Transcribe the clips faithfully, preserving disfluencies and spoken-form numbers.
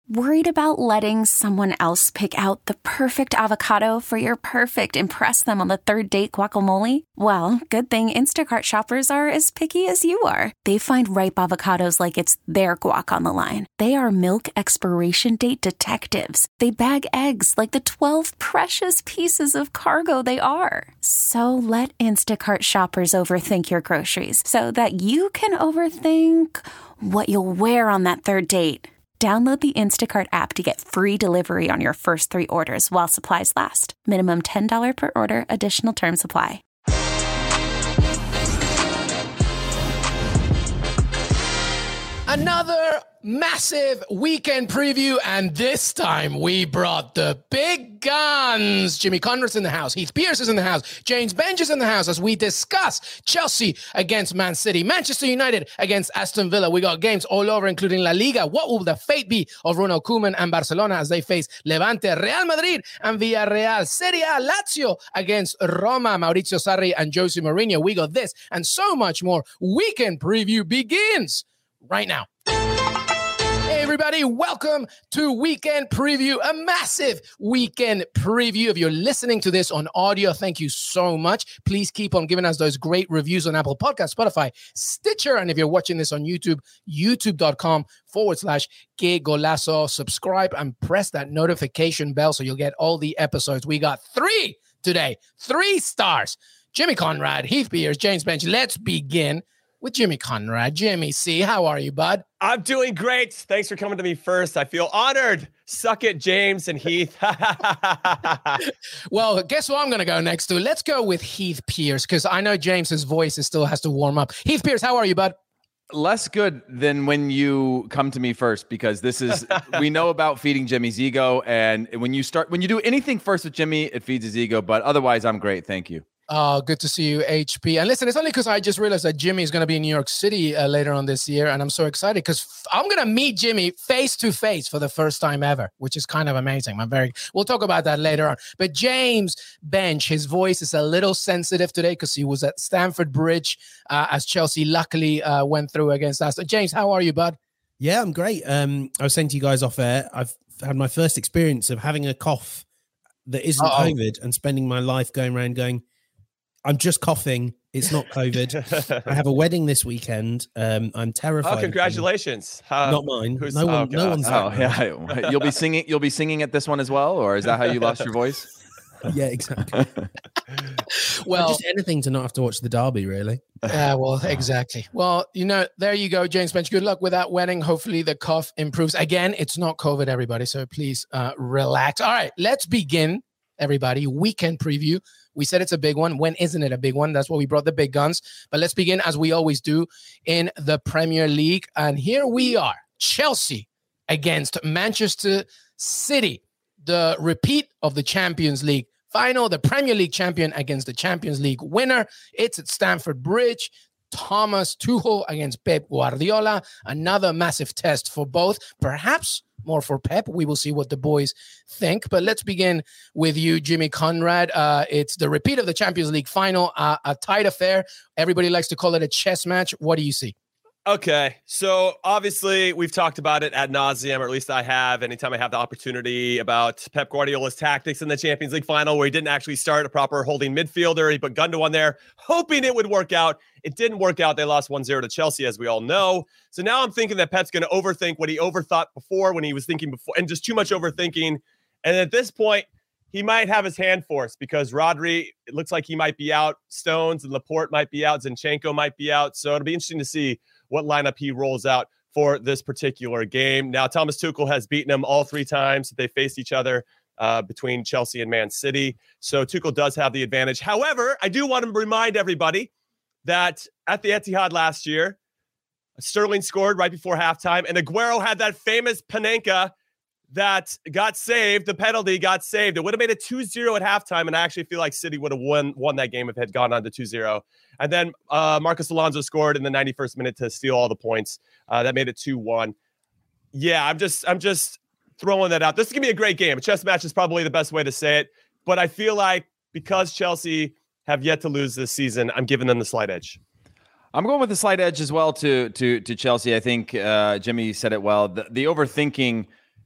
Worried about letting someone else pick out the perfect avocado for your perfect impress them on the third date guacamole? Well, good thing Instacart shoppers are as picky as you are. They find ripe avocados like it's their guac on the line. They are milk expiration date detectives. They bag eggs like the twelve precious pieces of cargo they are. So let Instacart shoppers overthink your groceries so that you can overthink what you'll wear on that third date. Download the Instacart app to get free delivery on your first three orders while supplies last. Minimum ten dollars per order. Additional terms apply. Another massive weekend preview, and this time we brought the big guns. Jimmy Conrad's in the house. Heath Pearce is in the house. James Bench is in the house as we discuss Chelsea against Man City, Manchester United against Aston Villa. We got games all over, including La Liga. What will the fate be of Ronald Koeman and Barcelona as they face Levante, Real Madrid, and Villarreal? Serie A, Lazio against Roma, Maurizio Sarri and Jose Mourinho. We got this and so much more. Weekend preview begins right now. Hey everybody, welcome to Weekend Preview, a massive weekend preview. If you're listening to this on audio, thank you so much. Please keep on giving us those great reviews on Apple Podcasts, Spotify, Stitcher, and if you're watching this on YouTube, youtube.com forward slash Que Golazo. Subscribe and press that notification bell so you'll get all the episodes. We got three today, three stars. Jimmy Conrad, Heath Pearce, James Bench. Let's begin with Jimmy Conrad. Jimmy C, how are you, bud? I'm doing great. Thanks for coming to me first. I feel honored. Suck it, James and Heath. Well, guess what I'm going to go next to? Let's go with Heath Pearce, because I know James's voice is still has to warm up. Heath Pearce, how are you, bud? Less good than when you come to me first, because this is, we know about feeding Jimmy's ego. And when you start, when you do anything first with Jimmy, it feeds his ego. But otherwise, I'm great. Thank you. Oh, good to see you, H P. And listen, it's only because I just realized that Jimmy is going to be in New York City uh, later on this year. And I'm so excited because f- I'm going to meet Jimmy face to face for the first time ever, which is kind of amazing. I'm very, we'll talk about that later on. But James Bench, his voice is a little sensitive today because he was at Stamford Bridge uh, as Chelsea luckily uh, went through against us. James, how are you, bud? Yeah, I'm great. Um, I was saying to you guys off air, I've had my first experience of having a cough that isn't Uh-oh. COVID and spending my life going around going, I'm just coughing. It's not COVID. I have a wedding this weekend. Um, I'm terrified. Oh, congratulations! Uh, not mine. Who's, no one. oh, no one's. Oh, yeah. You'll be singing. You'll be singing at this one as well, or is that how you lost your voice? Yeah, exactly. Well, just anything to not have to watch the derby, really. Yeah, well, exactly. Well, you know, there you go, James Bench. Good luck with that wedding. Hopefully the cough improves. Again, it's not COVID, everybody. So please uh, relax. All right, let's begin, everybody. Weekend preview. We said it's a big one. When isn't it a big one? That's why we brought the big guns. But let's begin, as we always do, in the Premier League. And here we are, Chelsea against Manchester City, the repeat of the Champions League final, the Premier League champion against the Champions League winner. It's at Stamford Bridge. Thomas Tuchel against Pep Guardiola. Another massive test for both. Perhaps more for Pep. We will see what the boys think. But let's begin with you, Jimmy Conrad. Uh, it's the repeat of the Champions League final, uh, a tight affair. Everybody likes to call it a chess match. What do you see? Okay, so obviously we've talked about it ad nauseum, or at least I have, anytime I have the opportunity, about Pep Guardiola's tactics in the Champions League final, where he didn't actually start a proper holding midfielder. He put Gundogan there, hoping it would work out. It didn't work out. They lost one zero to Chelsea, as we all know. So now I'm thinking that Pep's going to overthink what he overthought before, when he was thinking before, and just too much overthinking. And at this point, he might have his hand forced, because Rodri, it looks like he might be out. Stones and Laporte might be out. Zinchenko might be out. So it'll be interesting to see what lineup he rolls out for this particular game. Now, Thomas Tuchel has beaten him all three times that they faced each other uh, between Chelsea and Man City. So Tuchel does have the advantage. However, I do want to remind everybody that at the Etihad last year, Sterling scored right before halftime, and Aguero had that famous Panenka that got saved. The penalty got saved. It would have made it two zero at halftime, and I actually feel like City would have won won that game if it had gone on to two zero. And then uh, Marcos Alonso scored in the ninety-first minute to steal all the points. Uh, that made it two one. Yeah, I'm just I'm just throwing that out. This is going to be a great game. A chess match is probably the best way to say it. But I feel like because Chelsea have yet to lose this season, I'm giving them the slight edge. I'm going with the slight edge as well to to to Chelsea. I think uh, Jimmy said it well. The, the overthinking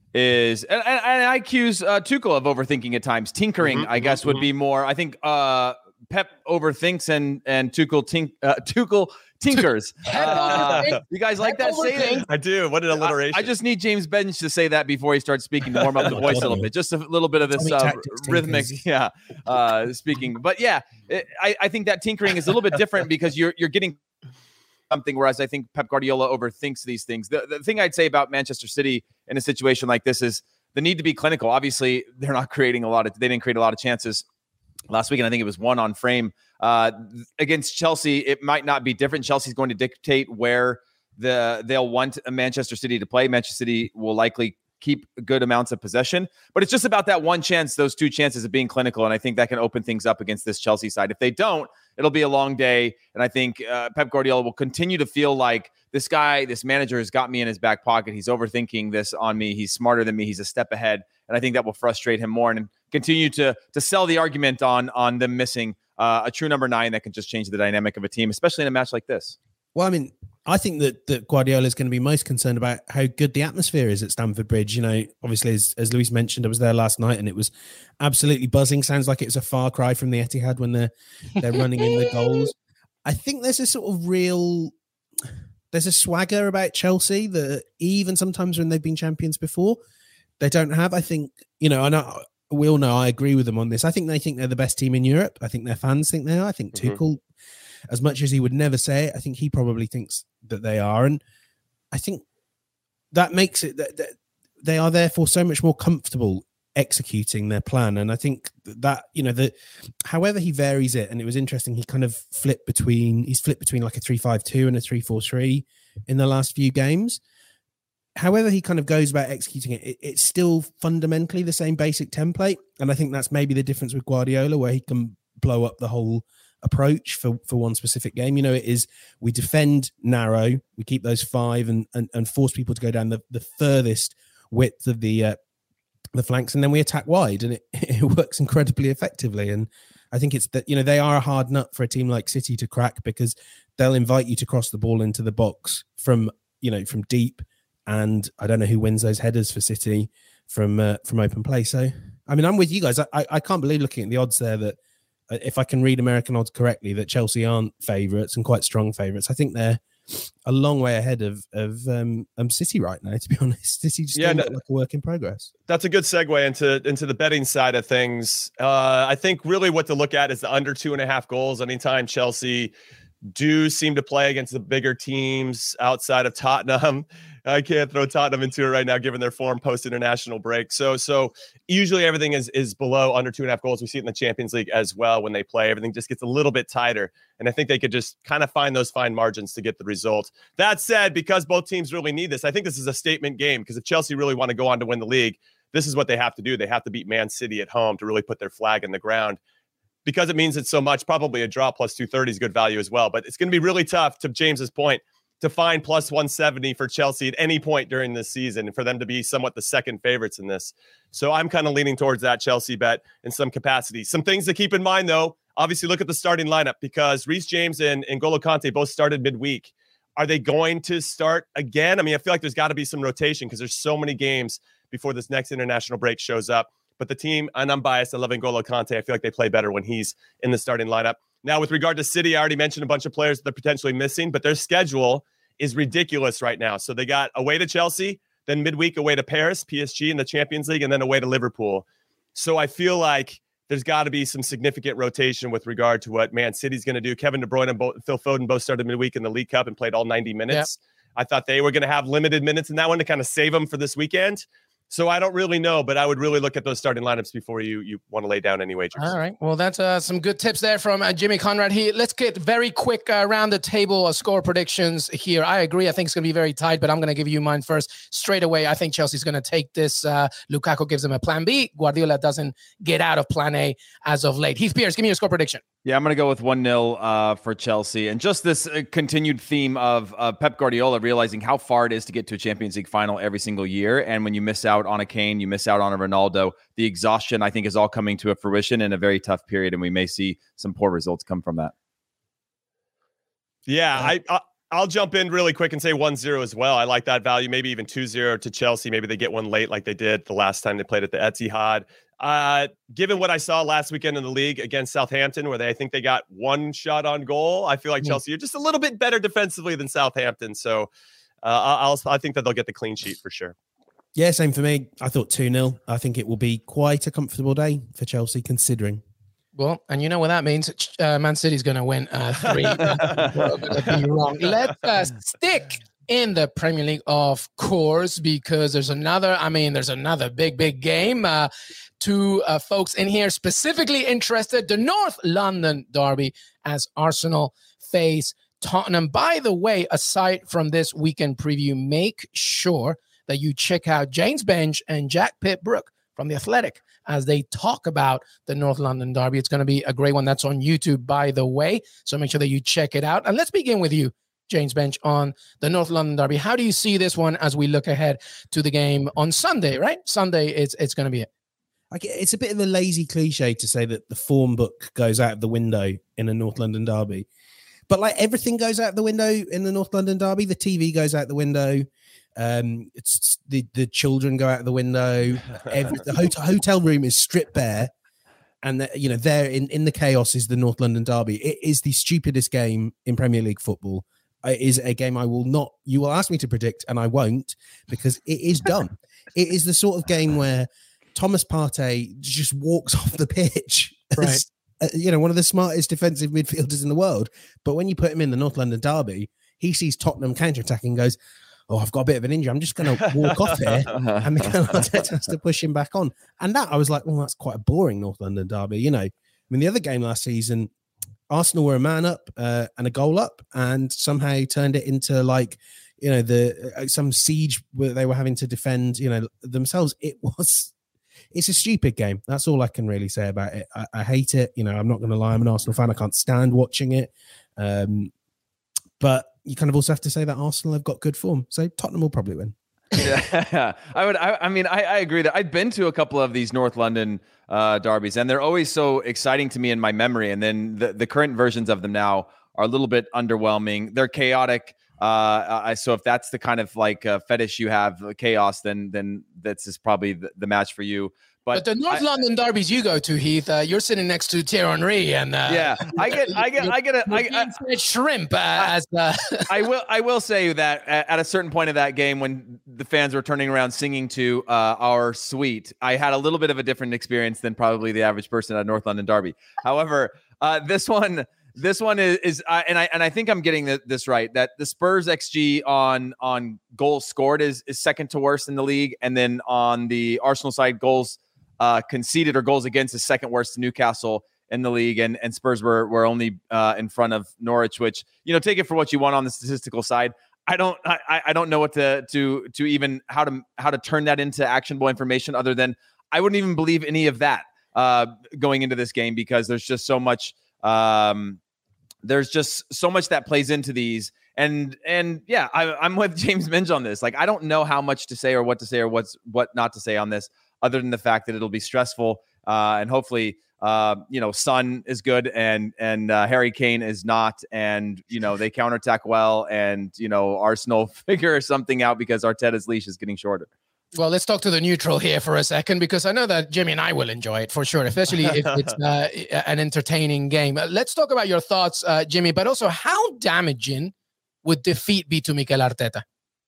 is, and, and, and I accuse uh, Tuchel of overthinking at times. Tinkering, Mm-hmm, I guess, mm-hmm. would be more. I think uh, Pep overthinks and and Tuchel tink uh, Tuchel tinkers. Uh, you guys like that saying? I do. What an alliteration! I, I just need James Benge to say that before he starts speaking to warm up the voice a little bit. Just a little bit of this uh, rhythmic, yeah, uh, speaking. But yeah, it, I, I think that tinkering is a little bit different because you're you're getting something, whereas I think Pep Guardiola overthinks these things. The, the thing I'd say about Manchester City in a situation like this is the need to be clinical. Obviously, they're not creating a lot of, they didn't create a lot of chances last weekend. I think it was one on frame. Uh, against Chelsea, it might not be different. Chelsea's going to dictate where the they'll want Manchester City to play. Manchester City will likely keep good amounts of possession, but it's just about that one chance, those two chances of being clinical. And I think that can open things up against this Chelsea side. If they don't, it'll be a long day. And I think uh, Pep Guardiola will continue to feel like this guy, this manager has got me in his back pocket. He's overthinking this on me. He's smarter than me. He's a step ahead. And I think that will frustrate him more and continue to, to sell the argument on, on them missing uh, a true number nine that can just change the dynamic of a team, especially in a match like this. Well, I mean, I think that, that Guardiola is going to be most concerned about how good the atmosphere is at Stamford Bridge. You know, obviously, as, as Luis mentioned, I was there last night and it was absolutely buzzing. Sounds like it was a far cry from the Etihad when they're, they're running in the goals. I think there's a sort of real, there's a swagger about Chelsea that even sometimes when they've been champions before, they don't have. I think, you know, I know we all know I agree with them on this. I think they think they're the best team in Europe. I think their fans think they are. I think mm-hmm. Tuchel, as much as he would never say it, I think he probably thinks that they are. And I think that makes it that, that they are therefore so much more comfortable executing their plan. And I think that, you know, that however he varies it, and it was interesting, he kind of flipped between, he's flipped between like a three five two and a three four three in the last few games. However he kind of goes about executing it, it, it's still fundamentally the same basic template. And I think that's maybe the difference with Guardiola, where he can blow up the whole approach for, for one specific game. You know, it is, we defend narrow, we keep those five and and, and force people to go down the, the furthest width of the uh, the flanks, and then we attack wide, and it, it works incredibly effectively. And I think it's that, you know, they are a hard nut for a team like City to crack, because they'll invite you to cross the ball into the box from, you know, from deep. And I don't know who wins those headers for City from uh, from open play. So, I mean, I'm with you guys. I, I, I can't believe looking at the odds there that uh, if I can read American odds correctly, that Chelsea aren't favourites and quite strong favourites. I think they're a long way ahead of of um, um City right now, to be honest. City just yeah, no, look like a work in progress. That's a good segue into into the betting side of things. Uh, I think really what to look at is the under two and a half goals. Anytime Chelsea do seem to play against the bigger teams outside of Tottenham. I can't throw Tottenham into it right now, given their form post-international break. So, so usually everything is is below under two and a half goals. We see it in the Champions League as well. When they play, everything just gets a little bit tighter. And I think they could just kind of find those fine margins to get the result. That said, because both teams really need this, I think this is a statement game, because if Chelsea really want to go on to win the league, this is what they have to do. They have to beat Man City at home to really put their flag in the ground. Because it means it's so much, probably a draw plus two thirty is good value as well. But it's going to be really tough, to James's point, to find plus one seventy for Chelsea at any point during this season, and for them to be somewhat the second favorites in this. So I'm kind of leaning towards that Chelsea bet in some capacity. Some things to keep in mind, though, obviously look at the starting lineup, because Reece James and N'Golo Kante both started midweek. Are they going to start again? I mean, I feel like there's got to be some rotation, because there's so many games before this next international break shows up. But the team, and I'm biased, I love N'Golo Kante. I feel like they play better when he's in the starting lineup. Now, with regard to City, I already mentioned a bunch of players that they're potentially missing, but their schedule is ridiculous right now. So they got away to Chelsea, then midweek away to Paris, P S G in the Champions League, and then away to Liverpool. So I feel like there's got to be some significant rotation with regard to what Man City's going to do. Kevin De Bruyne and Bo- Phil Foden both started midweek in the League Cup and played all ninety minutes. Yep. I thought they were going to have limited minutes in that one to kind of save them for this weekend. So I don't really know, but I would really look at those starting lineups before you you want to lay down any wagers. All right. Well, that's uh, some good tips there from uh, Jimmy Conrad here. Let's get very quick uh, around the table uh, score predictions here. I agree. I think it's going to be very tight, but I'm going to give you mine first. Straight away, I think Chelsea's going to take this. Uh, Lukaku gives them a plan B. Guardiola doesn't get out of plan A as of late. Heath Pierce, give me your score prediction. Yeah, I'm going to go with one nil uh, for Chelsea. And just this uh, continued theme of uh, Pep Guardiola realizing how far it is to get to a Champions League final every single year. And when you miss out on a Kane, you miss out on a Ronaldo, the exhaustion, I think, is all coming to a fruition in a very tough period. And we may see some poor results come from that. Yeah, I, I I'll jump in really quick and say one zero as well. I like that value, maybe even two zero to Chelsea. Maybe they get one late like they did the last time they played at the Etihad. Uh, given what I saw last weekend in the league against Southampton, where they I think they got one shot on goal, I feel like mm-hmm. Chelsea are just a little bit better defensively than Southampton. So uh, I'll, I think that they'll get the clean sheet for sure. Yeah, same for me. I thought two nil. I think it will be quite a comfortable day for Chelsea, considering. Well, and you know what that means? Uh, Man City's going to win uh, three. Be wrong. Let's uh, stick in the Premier League, of course, because there's another, I mean, there's another big, big game. Uh, two uh, folks in here specifically interested, the North London derby as Arsenal face Tottenham. By the way, aside from this weekend preview, make sure that you check out James Bench and Jack Pitt-Brooke from The Athletic as they talk about the North London derby. It's going to be a great one. That's on YouTube, by the way. So make sure that you check it out. And let's begin with you, James Bench, on the North London derby. How do you see this one as we look ahead to the game on Sunday, right? Sunday, it's it's going to be it. Like, it's a bit of a lazy cliche to say that the form book goes out the window in a North London derby. But like everything goes out the window in the North London derby. The T V goes out the window. Um, it's the, the children go out the window. Every, the hotel, hotel room is stripped bare. And, the, you know, there in, in the chaos is the North London derby. It is the stupidest game in Premier League football. It is a game I will not, you will ask me to predict, and I won't, because it is dumb. It is the sort of game where Thomas Partey just walks off the pitch. Right. As, uh, you know, one of the smartest defensive midfielders in the world. But when you put him in the North London derby, he sees Tottenham counter-attacking and goes, oh, I've got a bit of an injury. I'm just going to walk off here. And Mikel Arteta has to push him back on. And that, I was like, well, that's quite a boring North London derby. You know, I mean, the other game last season, Arsenal were a man up uh, and a goal up and somehow turned it into like, you know, the uh, some siege where they were having to defend, you know, themselves. It was, it's a stupid game. That's all I can really say about it. I, I hate it. You know, I'm not going to lie. I'm an Arsenal fan. I can't stand watching it. Um, but you kind of also have to say that Arsenal have got good form. So Tottenham will probably win. Yeah, I would. I, I mean, I, I agree that I've been to a couple of these North London uh, derbies, and they're always so exciting to me in my memory. And then the, the current versions of them now are a little bit underwhelming. They're chaotic. Uh, I, so if that's the kind of like uh, fetish you have, uh, chaos, then then that's is probably the, the match for you. But, but the North I, London derbies you go to, Heath, uh, you're sitting next to Thierry Henry, and uh, yeah, I get, I get, I get a I, I, shrimp. Uh, I, as uh, I will, I will say that at a certain point of that game, when the fans were turning around singing to uh, our suite, I had a little bit of a different experience than probably the average person at North London derby. However, uh, this one, this one is, is uh, and I and I think I'm getting the, this right, that the Spurs X G on on goals scored is is second to worst in the league, and then on the Arsenal side, goals Uh, conceded or goals against is second worst to Newcastle in the league, and and Spurs were were only uh, in front of Norwich, which, you know, take it for what you want on the statistical side. I don't I, I don't know what to to to even how to how to turn that into actionable information, other than I wouldn't even believe any of that uh, going into this game, because there's just so much um, there's just so much that plays into these. And and yeah, I, I'm with James Minge on this. Like, I don't know how much to say or what to say or what's what not to say on this, other than the fact that it'll be stressful, uh, and hopefully, uh, you know, Son is good and and uh, Harry Kane is not, and you know they counterattack well, and you know Arsenal figure something out because Arteta's leash is getting shorter. Well, let's talk to the neutral here for a second, because I know that Jimmy and I will enjoy it for sure, especially if it's uh, an entertaining game. Let's talk about your thoughts, uh, Jimmy, but also how damaging would defeat be to Mikel Arteta?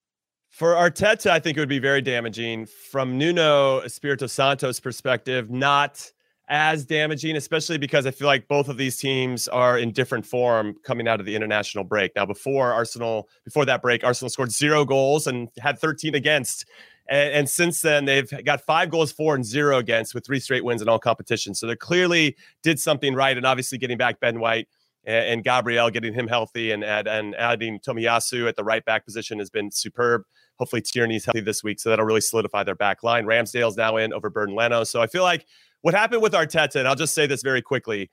For Arteta, I think it would be very damaging. From Nuno Espirito Santo's perspective, not as damaging, especially because I feel like both of these teams are in different form coming out of the international break. Now, before Arsenal, before that break, Arsenal scored zero goals and had thirteen against. And, and since then, they've got five goals for and zero against, with three straight wins in all competitions. So they clearly did something right. And obviously getting back Ben White and, and Gabriel, getting him healthy, and, and, and adding Tomiyasu at the right back position has been superb. Hopefully Tierney's healthy this week, so that'll really solidify their back line. Ramsdale's now in over Burton Leno. So I feel like what happened with Arteta, and I'll just say this very quickly,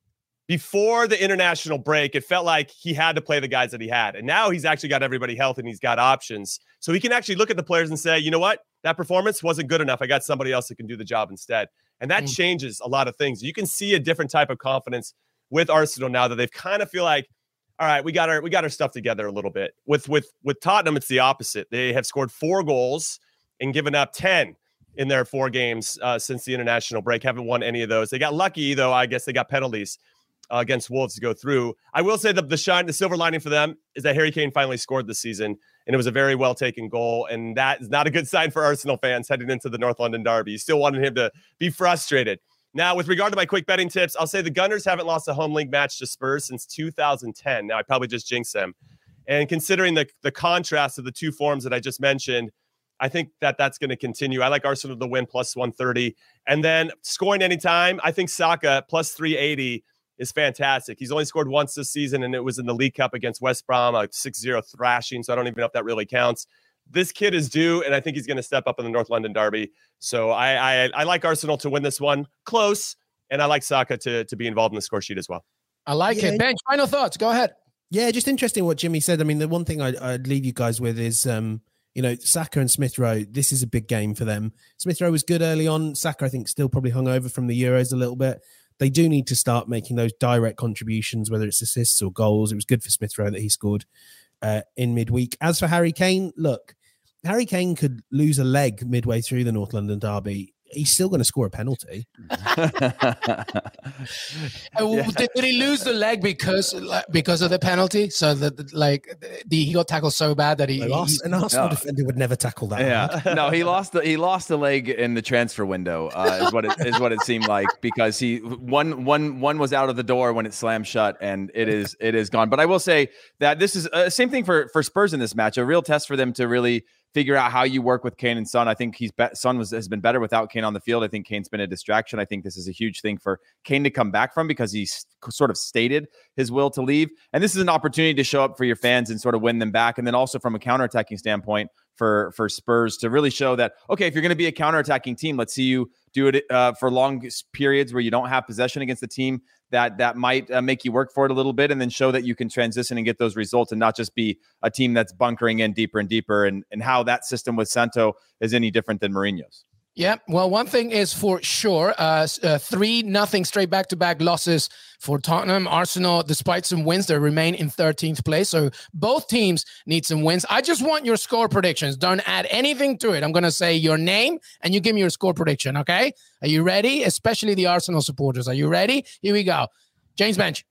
before the international break, it felt like he had to play the guys that he had. And now he's actually got everybody healthy and he's got options. So he can actually look at the players and say, you know what? That performance wasn't good enough. I got somebody else that can do the job instead. And that mm. changes a lot of things. You can see a different type of confidence with Arsenal now that they've kind of feel like, all right, we got our we got our stuff together a little bit. With with with Tottenham, it's the opposite. They have scored four goals and given up ten in their four games uh, since the international break. Haven't won any of those. They got lucky, though. I guess they got penalties uh, against Wolves to go through. I will say that the shine, the silver lining for them is that Harry Kane finally scored this season, and it was a very well taken goal. And that is not a good sign for Arsenal fans heading into the North London derby. You still wanted him to be frustrated. Now, with regard to my quick betting tips, I'll say the Gunners haven't lost a home league match to Spurs since two thousand ten. Now, I probably just jinxed them. And considering the, the contrast of the two forms that I just mentioned, I think that that's going to continue. I like Arsenal to win plus one thirty. And then scoring anytime, I think Saka plus three eighty is fantastic. He's only scored once this season, and it was in the League Cup against West Brom, a six zero thrashing, so I don't even know if that really counts. This kid is due, and I think he's going to step up in the North London derby. So I, I I like Arsenal to win this one close, and I like Saka to, to be involved in the score sheet as well. I like yeah. it. Bench, final thoughts. Go ahead. Yeah, just interesting what Jimmy said. I mean, the one thing I'd, I'd leave you guys with is, um, you know, Saka and Smith Rowe, this is a big game for them. Smith Rowe was good early on. Saka, I think, still probably hung over from the Euros a little bit. They do need to start making those direct contributions, whether it's assists or goals. It was good for Smith Rowe that he scored uh, in midweek. As for Harry Kane, look, Harry Kane could lose a leg midway through the North London derby. He's still going to score a penalty. yeah. did, did he lose the leg because because of the penalty? So that like the, he got tackled so bad that he, he lost, an Arsenal no. defender would never tackle that. Yeah, no, he lost the he lost the leg in the transfer window. Uh, is what it is what it seemed like, because he one one one was out of the door when it slammed shut, and it is it is gone. But I will say that this is uh, same thing for for Spurs in this match. A real test for them to really figure out how you work with Kane and Son. I think he's be- Son was has been better without Kane on the field. I think Kane's been a distraction. I think this is a huge thing for Kane to come back from, because he's sort of stated his will to leave. And this is an opportunity to show up for your fans and sort of win them back. And then also from a counterattacking standpoint for, for Spurs to really show that, okay, if you're going to be a counterattacking team, let's see you do it uh, for long periods where you don't have possession against the team that that might uh, make you work for it a little bit, and then show that you can transition and get those results and not just be a team that's bunkering in deeper and deeper, and, and how that system with Santo is any different than Mourinho's. Yeah, well, one thing is for sure, uh, uh, three nothing straight back-to-back losses for Tottenham. Arsenal, despite some wins, they remain in thirteenth place. So both teams need some wins. I just want your score predictions. Don't add anything to it. I'm going to say your name, and you give me your score prediction, okay? Are you ready? Especially the Arsenal supporters. Are you ready? Here we go. James Bench.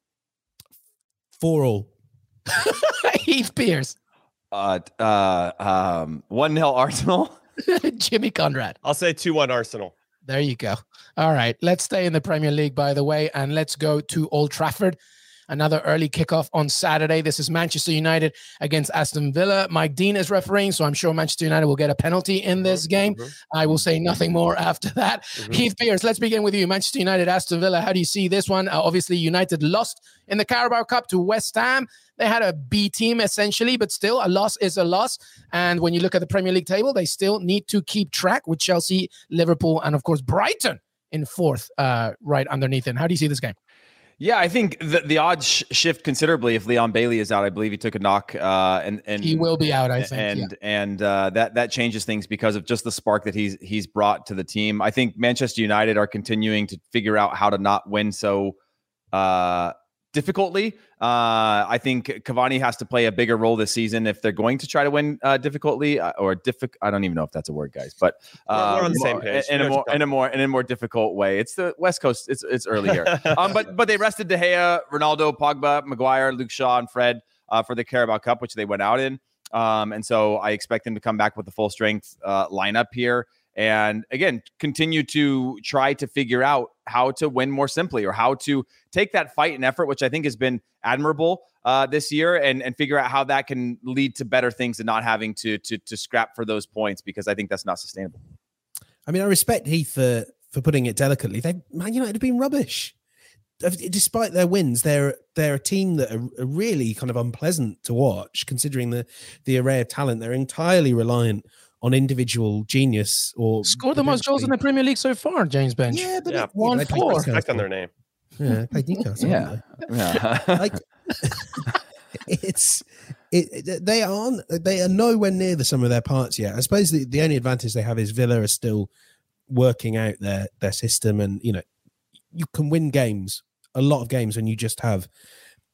Four all. Heath Pierce. Uh, uh, um, one nil Arsenal. Jimmy Conrad. I'll say two one Arsenal. There you go. All right. Let's stay in the Premier League, by the way, and let's go to Old Trafford. Another early kickoff on Saturday. This is Manchester United against Aston Villa. Mike Dean is refereeing, so I'm sure Manchester United will get a penalty in this game. Mm-hmm. I will say nothing more after that. Mm-hmm. Heath Pierce, let's begin with you. Manchester United, Aston Villa. How do you see this one? Uh, obviously, United lost in the Carabao Cup to West Ham. They had a B team, essentially, but still, a loss is a loss. And when you look at the Premier League table, they still need to keep track with Chelsea, Liverpool, and, of course, Brighton in fourth, uh, right underneath it. How do you see this game? Yeah, I think the, the odds sh- shift considerably if Leon Bailey is out. I believe he took a knock, uh, and and he will be out. I think, and yeah. and uh, that that changes things because of just the spark that he's he's brought to the team. I think Manchester United are continuing to figure out how to not win so uh, difficultly. Uh, I think Cavani has to play a bigger role this season if they're going to try to win uh, difficultly uh, or difficult. I don't even know if that's a word, guys, but uh, we're on the same page in, in a more in a more in a more difficult way. It's the West Coast. It's it's early here, um, but but they rested De Gea, Ronaldo, Pogba, Maguire, Luke Shaw, and Fred uh, for the Carabao Cup, which they went out in, um, and so I expect them to come back with the full strength uh, lineup here. And again, continue to try to figure out how to win more simply, or how to take that fight and effort, which I think has been admirable uh, this year, and, and figure out how that can lead to better things and not having to, to, to scrap for those points, because I think that's not sustainable. I mean, I respect Heath for, for putting it delicately. They, Man United have been rubbish. Despite their wins, they're they're a team that are, are really kind of unpleasant to watch, considering the, the array of talent. They're entirely reliant on individual genius, or scored the most goals in the Premier League so far, James Bench. Yeah, but yeah, it, one four. Respect on their name. Yeah, played Newcastle. yeah, yeah. like it's it, it. They aren't. They are nowhere near the sum of their parts yet. I suppose the, the only advantage they have is Villa are still working out their their system, and you know you can win games, a lot of games, when you just have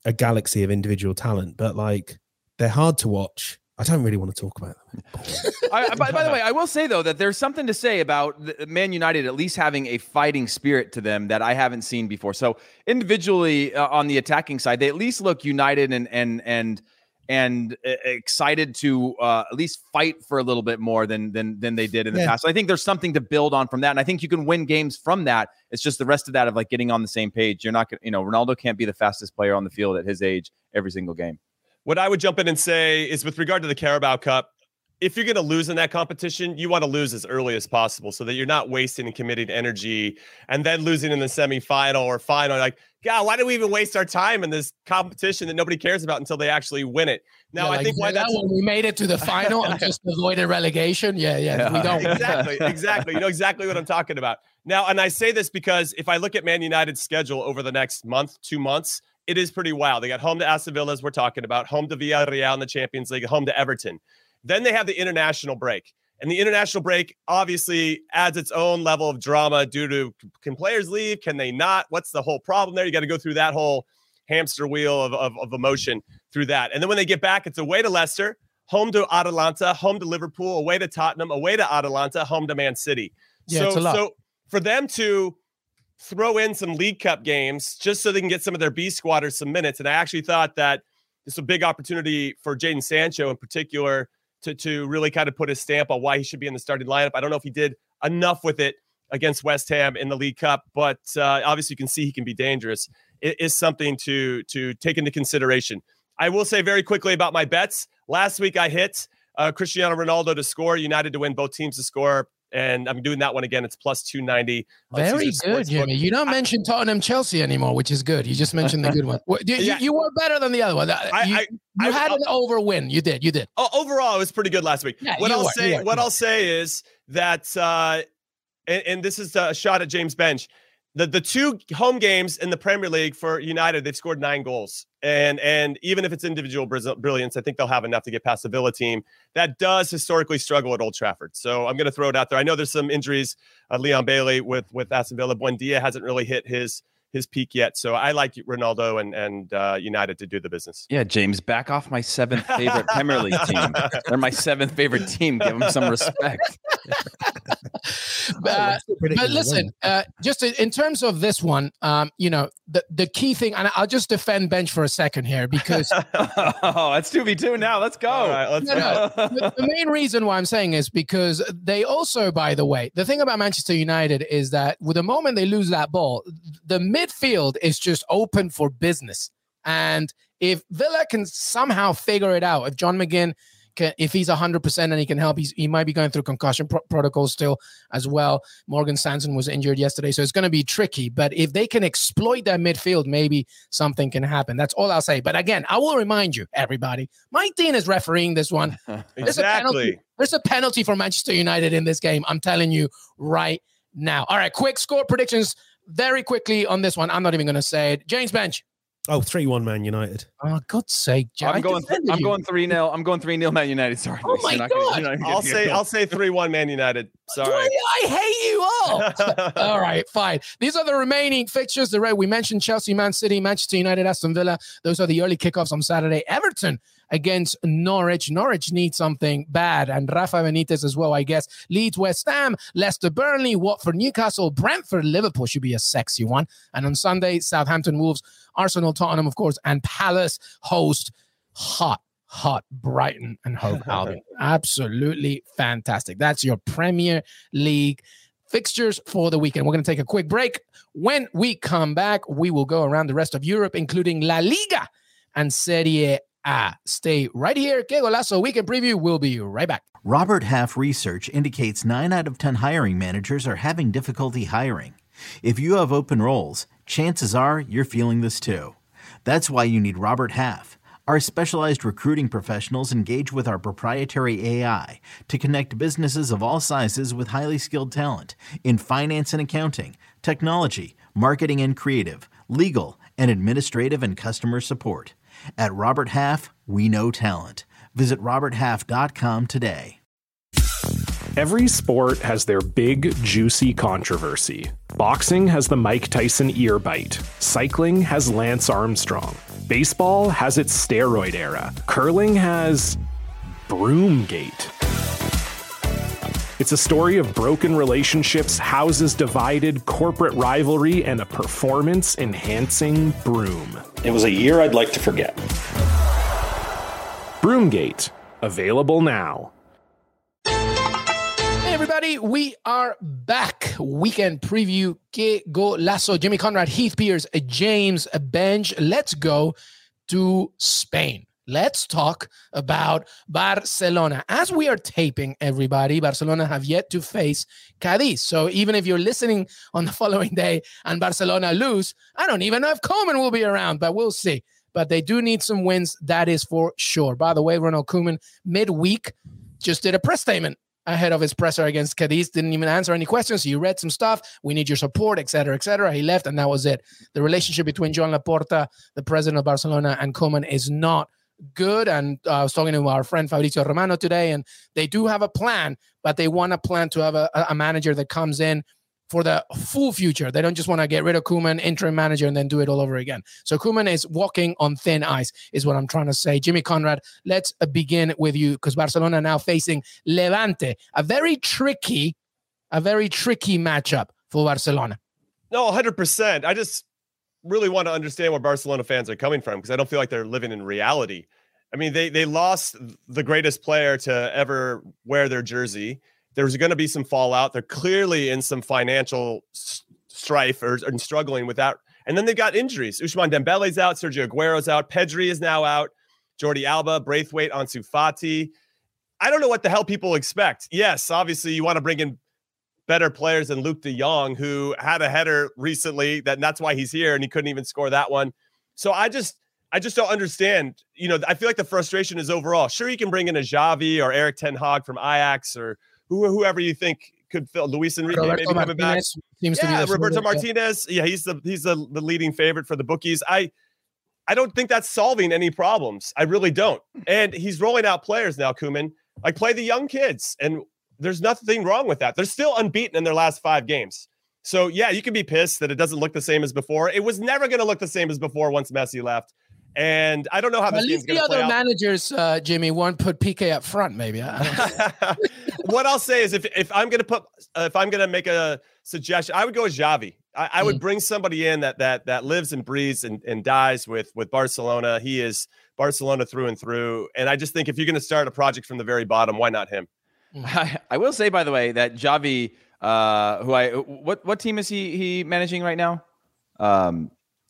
a galaxy of individual talent, but like they're hard to watch. I don't really want to talk about them. I, by, by the way, I will say, though, that there's something to say about Man United at least having a fighting spirit to them that I haven't seen before. So individually uh, on the attacking side, they at least look united and and and and uh, excited to uh, at least fight for a little bit more than than than they did in the yeah. past. So I think there's something to build on from that. And I think you can win games from that. It's just the rest of that of like getting on the same page. You're not going to, you know, Ronaldo can't be the fastest player on the field at his age every single game. What I would jump in and say is with regard to the Carabao Cup, if you're going to lose in that competition, you want to lose as early as possible so that you're not wasting and committing energy and then losing in the semifinal or final. Like, God, why do we even waste our time in this competition that nobody cares about until they actually win it? Now, yeah, I like think why that's when we made it to the final and just avoided relegation. Yeah, yeah, yeah. we don't. Exactly, exactly. You know exactly what I'm talking about. Now, and I say this because if I look at Man United's schedule over the next month, two months, it is pretty wild. They got home to Aston Villa, as we're talking about, home to Villarreal in the Champions League, home to Everton. Then they have the international break. And the international break obviously adds its own level of drama due to, can players leave? Can they not? What's the whole problem there? You got to go through that whole hamster wheel of, of, of emotion through that. And then when they get back, it's away to Leicester, home to Atalanta, home to Liverpool, away to Tottenham, away to Atalanta, home to Man City. Yeah, so, it's a lot. So for them to throw in some League Cup games just so they can get some of their B squatters some minutes. And I actually thought that this is a big opportunity for Jadon Sancho in particular to, to really kind of put his stamp on why he should be in the starting lineup. I don't know if he did enough with it against West Ham in the League Cup, but uh, obviously you can see he can be dangerous. It is something to, to take into consideration. I will say very quickly about my bets. Last week I hit uh, Cristiano Ronaldo to score, United to win, both teams to score. And I'm doing that one again. It's plus two ninety. Very good, Jimmy. You don't mention Tottenham Chelsea anymore, which is good. You just mentioned the good one. You, yeah. you, you were better than the other one. You, I, I, you I, had I, an over win. You did. You did. Overall, it was pretty good last week. Yeah, what I'll were, say, what I'll say is that, uh, and, and this is a shot at James Bench. The the two home games in the Premier League for United, they've scored nine goals. And and even if it's individual brilliance, I think they'll have enough to get past the Villa team that does historically struggle at Old Trafford. So I'm going to throw it out there. I know there's some injuries. Uh, Leon Bailey with with Aston Villa. Buendia hasn't really hit his his peak yet. So I like Ronaldo and and uh, United to do the business. Yeah, James, back off my seventh favorite Premier League team. They're my seventh favorite team. Give them some respect. Uh, but listen, uh, just in, in terms of this one, um, you know, the, the key thing, and I'll just defend Bench for a second here because oh, it's two v two now. Let's go. All right, let's no, go. No, the, the main reason why I'm saying is because they also, by the way, the thing about Manchester United is that with the moment they lose that ball, the midfield is just open for business. And if Villa can somehow figure it out, if John McGinn Can, if he's one hundred percent and he can help, he's, he might be going through concussion pro- protocol still as well. Morgan Sanson was injured yesterday, so it's going to be tricky. But if they can exploit that midfield, maybe something can happen. That's all I'll say. But again, I will remind you, everybody, Mike Dean is refereeing this one. There's exactly. A penalty, there's a penalty for Manchester United in this game. I'm telling you right now. All right, quick score predictions very quickly on this one. I'm not even going to say it. James Bench. Oh, three one Man United. Oh, God's sake, Jack. I'm going th- I'm going three nil. I'm going three nil Man United. Sorry. Oh my not God. Gonna, I'll say I'll say three one Man United. Sorry. I, I hate you all. All right, fine. These are the remaining fixtures. The red we mentioned Chelsea, Man City, Manchester United, Aston Villa. Those are the early kickoffs on Saturday. Everton against Norwich. Norwich needs something bad. And Rafa Benitez as well, I guess. Leeds, West Ham, Leicester, Burnley, Watford, Newcastle, Brentford, Liverpool should be a sexy one. And on Sunday, Southampton, Wolves, Arsenal, Tottenham, of course, and Palace host hot, hot Brighton and Hove Albion. Absolutely fantastic. That's your Premier League fixtures for the weekend. We're going to take a quick break. When we come back, we will go around the rest of Europe, including La Liga and Serie A. Stay right here. Que Golazo Weekend Preview. We'll be right back. Robert Half research indicates nine out of ten hiring managers are having difficulty hiring. If you have open roles, chances are you're feeling this too. That's why you need Robert Half. Our specialized recruiting professionals engage with our proprietary A I to connect businesses of all sizes with highly skilled talent in finance and accounting, technology, marketing and creative, legal, and administrative and customer support. At Robert Half, we know talent. Visit robert half dot com today. Every sport has their big, juicy controversy. Boxing has the Mike Tyson ear bite. Cycling has Lance Armstrong. Baseball has its steroid era. Curling has Broomgate. It's a story of broken relationships, houses divided, corporate rivalry, and a performance-enhancing broom. It was a year I'd like to forget. Broomgate, available now. Hey everybody, we are back. Weekend preview. Que golazo. Jimmy Conrad, Heath Pierce, James Benge. Let's go to Spain. Let's talk about Barcelona. As we are taping, everybody, Barcelona have yet to face Cadiz. So even if you're listening on the following day and Barcelona lose, I don't even know if Koeman will be around, but we'll see. But they do need some wins, that is for sure. By the way, Ronald Koeman, midweek, just did a press statement ahead of his presser against Cadiz. Didn't even answer any questions. You read some stuff. We need your support, et cetera, et cetera. He left, and that was it. The relationship between Joan Laporta, the president of Barcelona, and Koeman is not good. And uh, I was talking to our friend Fabrizio Romano today, and they do have a plan, but they want a plan to have a, a manager that comes in for the full future. They don't just want to get rid of Koeman, interim manager, and then do it all over again. So Koeman is walking on thin ice, is what I'm trying to say. Jimmy Conrad, let's begin with you, because Barcelona now facing Levante, a very tricky, a very tricky matchup for Barcelona. No, one hundred percent. I just really want to understand where Barcelona fans are coming from, because I don't feel like they're living in reality. I mean, they they lost the greatest player to ever wear their jersey. There's going to be some fallout. They're clearly in some financial s- strife or, or struggling with that. And then they've got injuries. Ousmane Dembele's out. Sergio Aguero's out. Pedri is now out. Jordi Alba, Braithwaite, Ansu Fati. I don't know what the hell people expect. Yes, obviously you want to bring in better players than Luke de Jong, who had a header recently, that and that's why he's here, and he couldn't even score that one. So I just I just don't understand. You know, I feel like the frustration is overall. Sure, you can bring in a Xavi or Eric Ten Hag from Ajax, or who, whoever you think could fill. Luis Enrique Roberto maybe coming Martinez back. Seems yeah, to be Roberto favorite. Martinez. Yeah, he's the he's the, the leading favorite for the bookies. I I don't think that's solving any problems. I really don't. And he's rolling out players now, Koeman. Like, play the young kids, and there's nothing wrong with that. They're still unbeaten in their last five games. So, yeah, you can be pissed that it doesn't look the same as before. It was never going to look the same as before once Messi left. And I don't know how this At game's least going the to play other out. managers, uh, Jimmy, won't put P K up front, maybe. I What I'll say is, if if I'm going to put, uh, if I'm going to make a suggestion, I would go with Xavi. I, I would Mm. bring somebody in that that that lives and breathes and, and dies with with Barcelona. He is Barcelona through and through. And I just think if you're going to start a project from the very bottom, why not him? I, I will say, by the way, that Xavi, uh, who I what what team is he he managing right now? Um,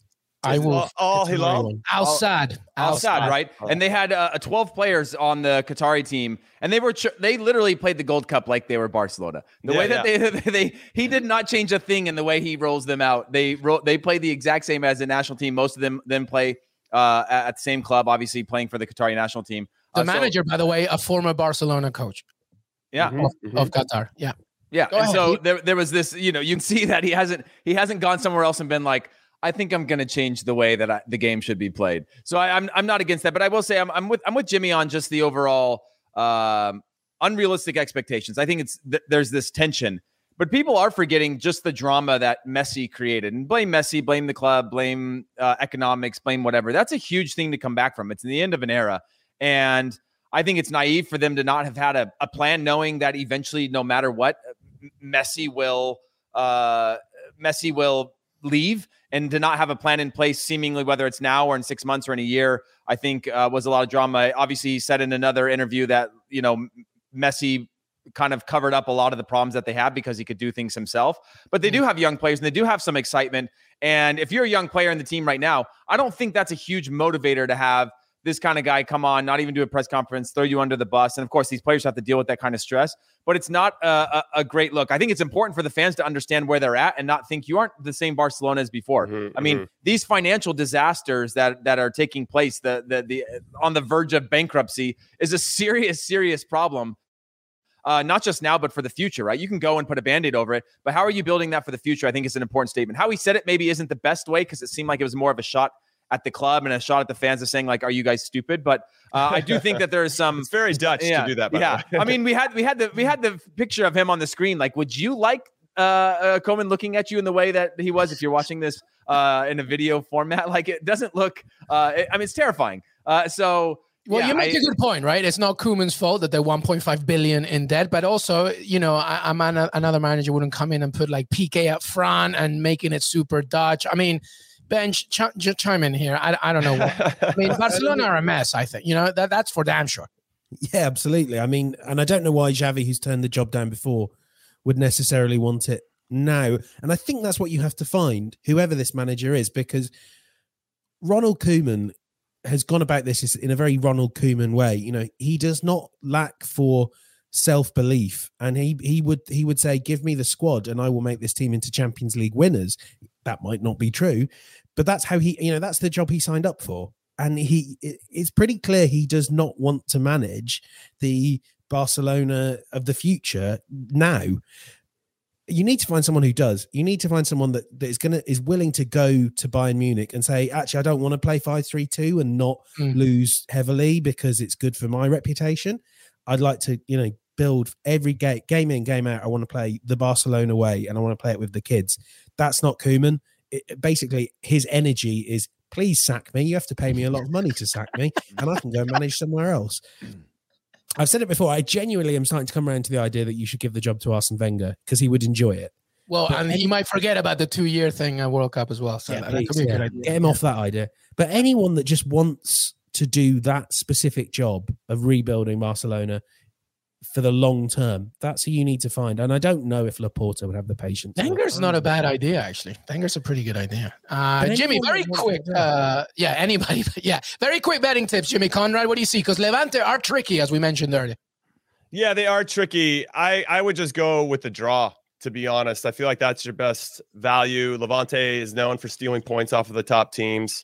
I will. Al- Al Hilal? Al Sadd. Al Sadd, right? And they had uh, twelve players on the Qatari team, and they were ch- they literally played the Gold Cup like they were Barcelona. The Yeah, way that yeah. they they he did not change a thing in the way he rolls them out. They ro- they play the exact same as the national team. Most of them then play uh, at, at the same club, obviously playing for the Qatari national team. The Uh, so- manager, by the way, a former Barcelona coach yeah. of, of Qatar. Yeah. Yeah, Go and ahead, so Heath. there, there was this. You know, you can see that he hasn't he hasn't gone somewhere else and been like, I think I'm going to change the way that I, the game should be played. So I, I'm I'm not against that, but I will say I'm I'm with I'm with Jimmy on just the overall um, unrealistic expectations. I think it's th- there's this tension, but people are forgetting just the drama that Messi created, and blame Messi, blame the club, blame uh, economics, blame whatever. That's a huge thing to come back from. It's the end of an era, and I think it's naive for them to not have had a, a plan, knowing that eventually, no matter what, Messi will uh, Messi will leave, and to not have a plan in place, seemingly whether it's now or in six months or in a year, I think uh, was a lot of drama. Obviously, he said in another interview that, you know, Messi kind of covered up a lot of the problems that they have because he could do things himself. But they do have young players, and they do have some excitement. And if you're a young player in the team right now, I don't think that's a huge motivator to have this kind of guy come on, not even do a press conference, throw you under the bus. And of course, these players have to deal with that kind of stress, but it's not a, a, a great look. I think it's important for the fans to understand where they're at and not think you aren't the same Barcelona as before. Mm-hmm, I mean, mm-hmm. these financial disasters that that are taking place, the the the on the verge of bankruptcy, is a serious, serious problem. Uh, not just now, but for the future, right? You can go and put a Band-Aid over it, but how are you building that for the future? I think is an important statement. How he said it maybe isn't the best way, because it seemed like it was more of a shot at the club and a shot at the fans of saying, like, are you guys stupid? But uh, I do think that there is some. It's very Dutch yeah, to do that. By yeah. the way. I mean, we had we had the we had the picture of him on the screen. Like, would you like uh, uh, Koeman looking at you in the way that he was if you're watching this uh, in a video format. Like, it doesn't look, uh, it, I mean, it's terrifying. Uh, so, Well, yeah, you make I, a good point, right? It's not Koeman's fault that they're one point five billion in debt, but also, you know, I, I'm an, another manager wouldn't come in and put like P K up front and making it super Dutch. I mean, Bench, ch- ch- chime in here. I, I don't know. What, I mean, Barcelona are a mess, I think. You know, that that's for damn sure. Yeah, absolutely. I mean, and I don't know why Xavi, who's turned the job down before, would necessarily want it now. And I think that's what you have to find, whoever this manager is, because Ronald Koeman has gone about this in a very Ronald Koeman way. You know, he does not lack for self-belief, and he he would he would say, give me the squad and I will make this team into Champions League winners. That might not be true, but that's how he, you know, that's the job he signed up for. And he, it's pretty clear he does not want to manage the Barcelona of the future now. You need to find someone who does. You need to find someone that, that is gonna is willing to go to Bayern Munich and say, actually, I don't want to play five three two and not mm. lose heavily because it's good for my reputation. I'd like to, you know, build every game, game in, game out. I want to play the Barcelona way, and I want to play it with the kids. That's not Koeman. It, basically, his energy is, please sack me. You have to pay me a lot of money to sack me, and I can go manage somewhere else. I've said it before. I genuinely am starting to come around to the idea that you should give the job to Arsene Wenger because he would enjoy it. Well, but and any, he might forget about the two-year thing at World Cup as well. So yeah, that, please, that could be yeah. a good idea. Get him yeah. off that idea. But anyone that just wants to do that specific job of rebuilding Barcelona for the long term, that's who you need to find. And I don't know if Laporta would have the patience. Wenger's not a bad idea, actually. Wenger's a pretty good idea. Uh, Jimmy, very quick. Uh, yeah, anybody. Yeah, very quick betting tips, Jimmy Conrad. What do you see? Because Levante are tricky, as we mentioned earlier. Yeah, they are tricky. I, I would just go with the draw, to be honest. I feel like that's your best value. Levante is known for stealing points off of the top teams,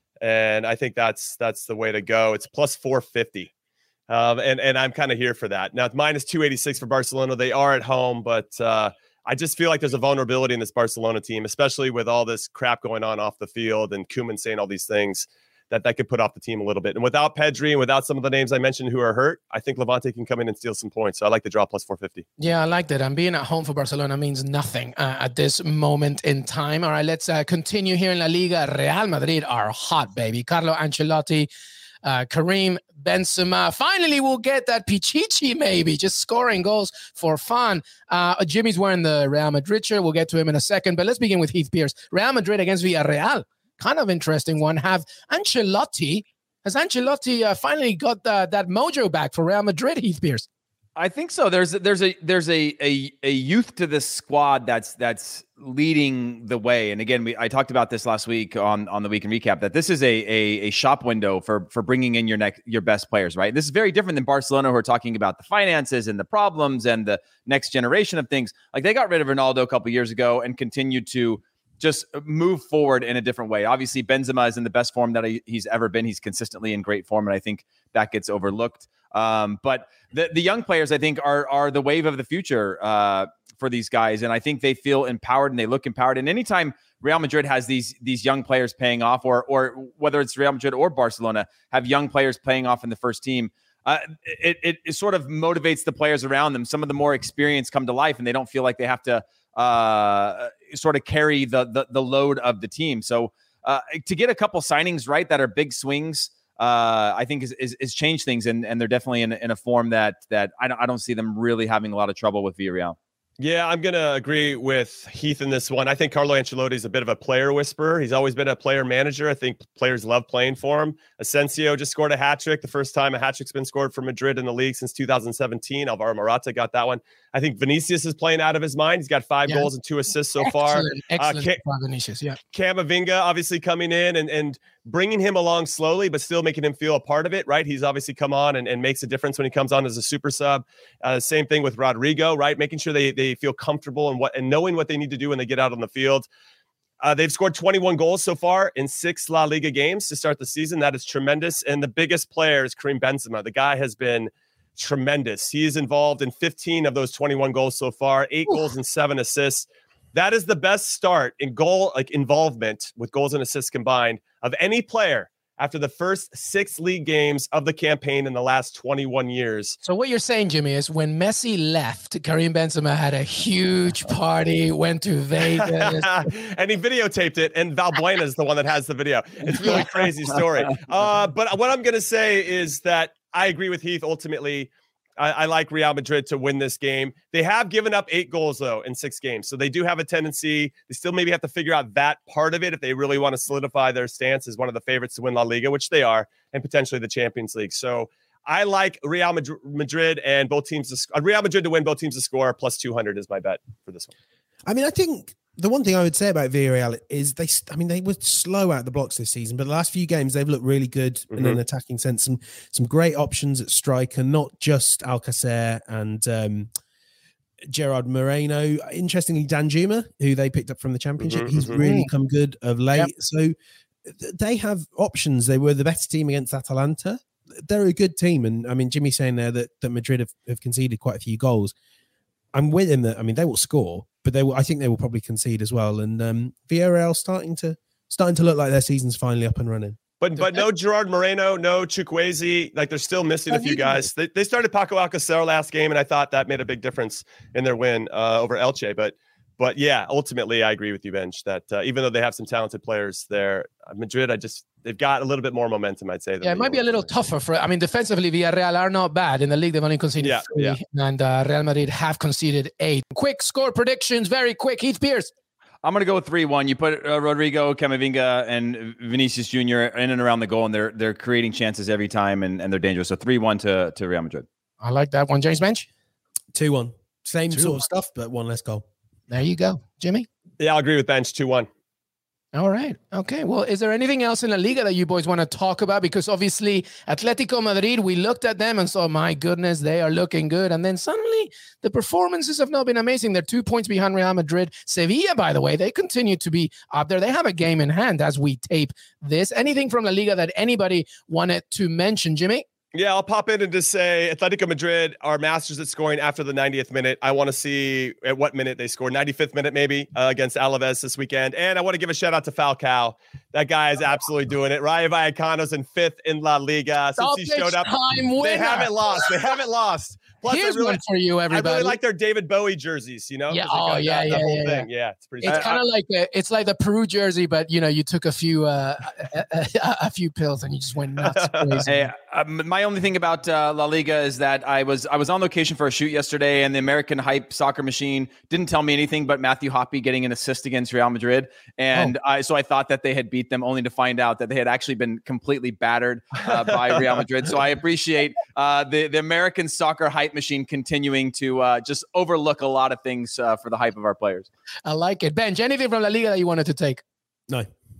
and I think that's that's the way to go. It's plus four fifty. Um, and, and I'm kind of here for that. Now, it's minus two eighty-six for Barcelona. They are at home, but uh, I just feel like there's a vulnerability in this Barcelona team, especially with all this crap going on off the field and Koeman saying all these things that that could put off the team a little bit. And without Pedri and without some of the names I mentioned who are hurt, I think Levante can come in and steal some points. So I like the draw plus four fifty. Yeah, I like that. And being at home for Barcelona means nothing uh, at this moment in time. All right, let's uh, continue here in La Liga. Real Madrid are hot, baby. Carlo Ancelotti, Uh, Karim Benzema. Finally, we'll get that Pichichi, maybe, just scoring goals for fun. Uh, Jimmy's wearing the Real Madrid shirt. We'll get to him in a second, but let's begin with Heath Pierce. Real Madrid against Villarreal. Kind of interesting one. Have Ancelotti, has Ancelotti uh, finally got the, that mojo back for Real Madrid, Heath Pierce? I think so. There's there's a there's a a, a youth to this squad that's that's leading the way. And again, we I talked about this last week on, on the weekend recap that this is a, a a shop window for for bringing in your next your best players. Right. This is very different than Barcelona, who are talking about the finances and the problems and the next generation of things. Like, they got rid of Ronaldo a couple years ago and continued to just move forward in a different way. Obviously, Benzema is in the best form that he's ever been. He's consistently in great form, and I think that gets overlooked. Um, but the, the young players, I think, are are the wave of the future uh, for these guys, and I think they feel empowered and they look empowered. And anytime Real Madrid has these these young players paying off, or or whether it's Real Madrid or Barcelona have young players paying off in the first team, uh, it, it it sort of motivates the players around them. Some of the more experienced come to life, and they don't feel like they have to uh, sort of carry the, the the load of the team. So uh, to get a couple signings right that are big swings, uh, I think is, is, is changed things, and, and they're definitely in, in a form that that I don't I don't see them really having a lot of trouble with Villarreal. Yeah, I'm going to agree with Heath in this one. I think Carlo Ancelotti is a bit of a player whisperer. He's always been a player manager. I think players love playing for him. Asensio just scored a hat trick, the first time a hat trick's been scored for Madrid in the league since two thousand seventeen. Alvaro Morata got that one. I think Vinicius is playing out of his mind. He's got five yeah. goals and two assists so far. Excellent, excellent uh, Cam- Vinicius, yeah. Camavinga obviously coming in and, and bringing him along slowly, but still making him feel a part of it, right? He's obviously come on and, and makes a difference when he comes on as a super sub. Uh, same thing with Rodrigo, right? Making sure they they feel comfortable and what and knowing what they need to do when they get out on the field. Uh, they've scored twenty-one goals so far in six La Liga games to start the season. That is tremendous. And the biggest player is Karim Benzema. The guy has been tremendous. He is involved in fifteen of those twenty-one goals so far, eight Ooh. goals and seven assists. That is the best start in goal like involvement with goals and assists combined of any player after the first six league games of the campaign in the last twenty-one years. So what you're saying, Jimmy, is when Messi left, Karim Benzema had a huge party, went to Vegas. And he videotaped it, and Valbuena is the one that has the video. It's a really crazy story. Uh, but what I'm going to say is that I agree with Heath. Ultimately, I, I like Real Madrid to win this game. They have given up eight goals, though, in six games. So they do have a tendency. They still maybe have to figure out that part of it if they really want to solidify their stance as one of the favorites to win La Liga, which they are, and potentially the Champions League. So I like Real Madrid and both teams to sc- Real Madrid to win, both teams to score. Plus two hundred is my bet for this one. I mean, I think the one thing I would say about Villarreal is they, I mean, they were slow out the blocks this season, but the last few games they've looked really good mm-hmm. in an attacking sense. Some some great options at striker, not just Alcacer and um, Gerard Moreno. Interestingly, Danjuma, who they picked up from the Championship, mm-hmm. he's really come good of late. Yep. So they have options. They were the better team against Atalanta. They're a good team, and I mean, Jimmy's saying there that, that Madrid have, have conceded quite a few goals. I'm with him that I mean they will score, but they will. I think they will probably concede as well. And um, Villarreal starting to starting to look like their season's finally up and running. But but no Gerard Moreno, no Chukwueze. Like they're still missing a few guys. They they started Paco Alcacer last game, and I thought that made a big difference in their win uh, over Elche. But but yeah, ultimately I agree with you, Benj, that uh, even though they have some talented players there, uh, Madrid, I just they've got a little bit more momentum, I'd say. Yeah, it might be a little tougher for. I mean, defensively, Villarreal are not bad in the league. They've only conceded yeah, three, yeah. and uh, Real Madrid have conceded eight. Quick score predictions, very quick. Heath Pierce. I'm going to go with three one. You put uh, Rodrigo, Camavinga, and Vinicius Junior in and around the goal, and they're they're creating chances every time, and, and they're dangerous. So three one to, to Real Madrid. I like that one. James Bench? two one. Same two sort one. of stuff, but one less goal. There you go. Jimmy? Yeah, I'll agree with Bench, two one. All right. Okay. Well, is there anything else in La Liga that you boys want to talk about? Because obviously, Atletico Madrid, we looked at them and saw, my goodness, they are looking good. And then suddenly, the performances have not been amazing. They're two points behind Real Madrid. Sevilla, by the way, they continue to be up there. They have a game in hand as we tape this. Anything from La Liga that anybody wanted to mention, Jimmy? Yeah, I'll pop in and just say Atletico Madrid are masters at scoring after the ninetieth minute. I want to see at what minute they score. ninety-fifth minute maybe uh, against Alaves this weekend. And I want to give a shout out to Falcao. That guy is absolutely doing it. Rayo Vallecano's in fifth in La Liga. Since Stop he showed up, time they haven't lost. They haven't lost. Plus, Here's I really, one for you, everybody. I really like their David Bowie jerseys, you know? Yeah, oh, yeah, that, yeah, that whole yeah, thing. Yeah. yeah, it's pretty. It's kind of like a, it's like the Peru jersey, but you know, you took a few uh, a, a, a few pills and you just went nuts. Crazy. Hey, um, my only thing about uh, La Liga is that I was I was on location for a shoot yesterday, and the American Hype Soccer Machine didn't tell me anything but Matthew Hoppe getting an assist against Real Madrid, and oh. I, so I thought that they had beat them, only to find out that they had actually been completely battered uh, by Real Madrid. So I appreciate uh, the the American Soccer Hype Machine continuing to uh, just overlook a lot of things uh, for the hype of our players. I like it. Benj, anything from La Liga that you wanted to take? No.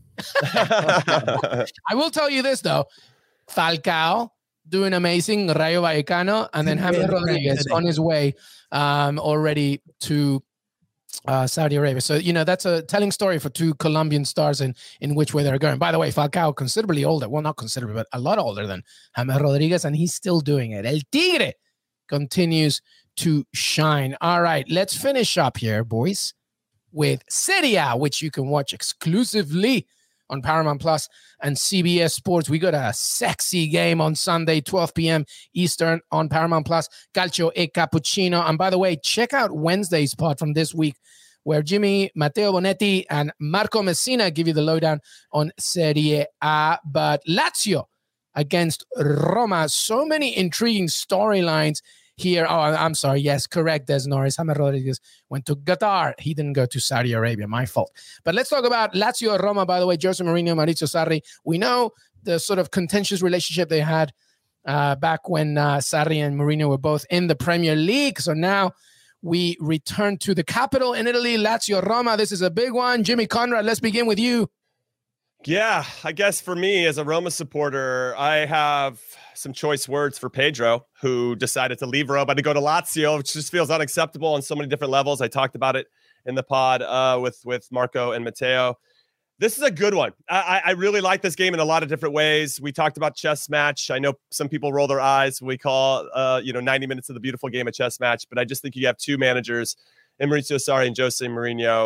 I will tell you this, though. Falcao doing amazing, Rayo Vallecano, and then James Rodriguez on his way um, already to uh, Saudi Arabia. So, you know, that's a telling story for two Colombian stars in, in which way they're going. By the way, Falcao, considerably older. Well, not considerably, but a lot older than James Rodriguez, and he's still doing it. El Tigre continues to shine. All right, let's finish up here, boys, with Serie A, which you can watch exclusively on Paramount Plus and C B S Sports. We got a sexy game on Sunday, twelve p.m. Eastern on Paramount Plus, Calcio e Cappuccino. And by the way, check out Wednesday's pod from this week, where Jimmy, Matteo Bonetti, and Marco Messina give you the lowdown on Serie A. But Lazio against Roma, so many intriguing storylines here. Oh, I'm sorry. Yes, correct, Des Norris. James Rodriguez went to Qatar. He didn't go to Saudi Arabia. My fault. But let's talk about Lazio Roma, by the way. Jose Mourinho, Maurizio Sarri. We know the sort of contentious relationship they had uh, back when uh, Sarri and Mourinho were both in the Premier League. So now we return to the capital in Italy, Lazio Roma. This is a big one. Jimmy Conrad, let's begin with you. Yeah, I guess for me as a Roma supporter, I have some choice words for Pedro, who decided to leave Roma to go to Lazio, which just feels unacceptable on so many different levels. I talked about it in the pod uh, with, with Marco and Matteo. This is a good one. I, I really like this game in a lot of different ways. We talked about chess match. I know some people roll their eyes. We call, uh, you know, ninety minutes of the beautiful game a chess match, but I just think you have two managers, Maurizio Sarri and Jose Mourinho,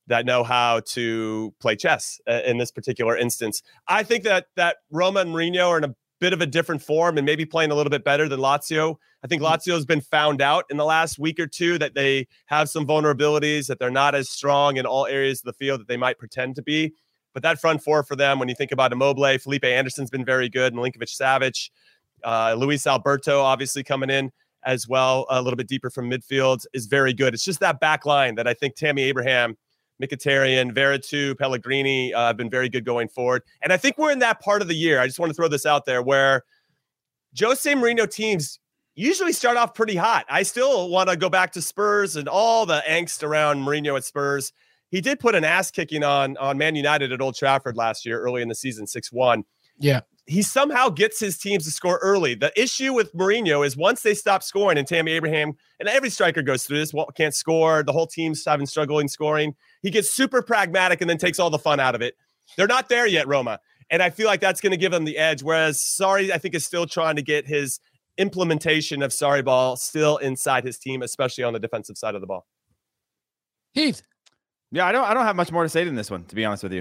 that know how to play chess uh, in this particular instance. I think that that Roma and Mourinho are in a bit of a different form and maybe playing a little bit better than Lazio. I think Lazio has been found out in the last week or two that they have some vulnerabilities, that they're not as strong in all areas of the field that they might pretend to be. But that front four for them, when you think about Immobile, Felipe Anderson's been very good, Milinkovic-Savic, uh, Luis Alberto obviously coming in as well, a little bit deeper from midfield, is very good. It's just that back line that I think Tammy Abraham, Mkhitaryan, Veretout, Pellegrini uh, have been very good going forward. And I think we're in that part of the year. I just want to throw this out there where Jose Mourinho teams usually start off pretty hot. I still want to go back to Spurs and all the angst around Mourinho at Spurs. He did put an ass kicking on, on Man United at Old Trafford last year, early in the season, six one. Yeah. He somehow gets his teams to score early. The issue with Mourinho is once they stop scoring, and Tammy Abraham, and every striker goes through this, well, can't score, the whole team's having struggling scoring. He gets super pragmatic and then takes all the fun out of it. They're not there yet, Roma. And I feel like that's going to give them the edge, whereas Sarri, I think, is still trying to get his implementation of Sarri ball still inside his team, especially on the defensive side of the ball. Heath. Yeah, I don't. I don't have much more to say than this one, to be honest with you.